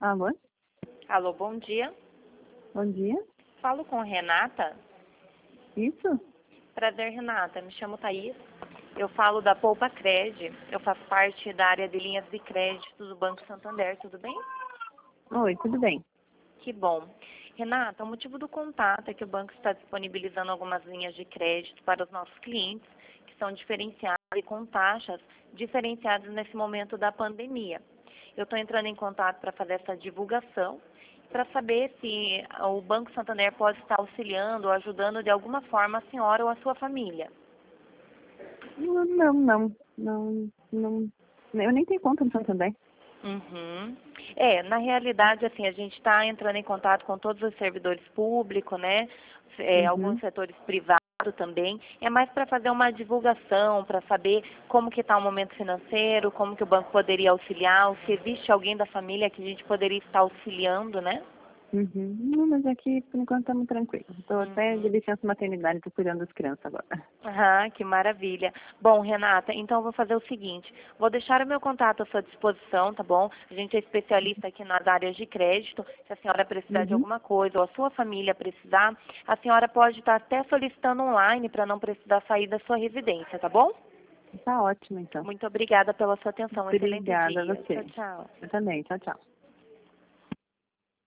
Alô? Alô, bom dia. Bom dia. Falo com Renata. Isso? Prazer, Renata. Me chamo Thaís. Eu falo da Poupa Cred. Eu faço parte da área de linhas de crédito do Banco Santander. Tudo bem? Oi, tudo bem? Que bom. Renata, o motivo do contato é que o banco está disponibilizando algumas linhas de crédito para os nossos clientes, que são diferenciadas e com taxas diferenciadas nesse momento da pandemia. Eu estou entrando em contato para fazer essa divulgação, para saber se o Banco Santander pode estar auxiliando ou ajudando de alguma forma a senhora ou a sua família. Não. Eu nem tenho conta no Santander. Uhum. Na realidade, assim, a gente está entrando em contato com todos os servidores públicos, né? Alguns Uhum. setores privados também. É mais para fazer uma divulgação, para saber como que está o momento financeiro, como que o banco poderia auxiliar, ou se existe alguém da família que a gente poderia estar auxiliando, né? Uhum. Não, mas aqui, por enquanto, estamos tranquilos. Estou até de Uhum. licença maternidade, estou cuidando das crianças agora. Ah, que maravilha. Bom, Renata, então eu vou fazer o seguinte, vou deixar o meu contato à sua disposição, tá bom? A gente é especialista aqui nas áreas de crédito. Se a senhora precisar de Uhum. alguma coisa ou a sua família precisar, a senhora pode estar até solicitando online para não precisar sair da sua residência, tá bom? Tá ótimo, então. Muito obrigada pela sua atenção. Um excelente Obrigada a dia. Tchau, você. tchau. Eu também. Tchau, tchau.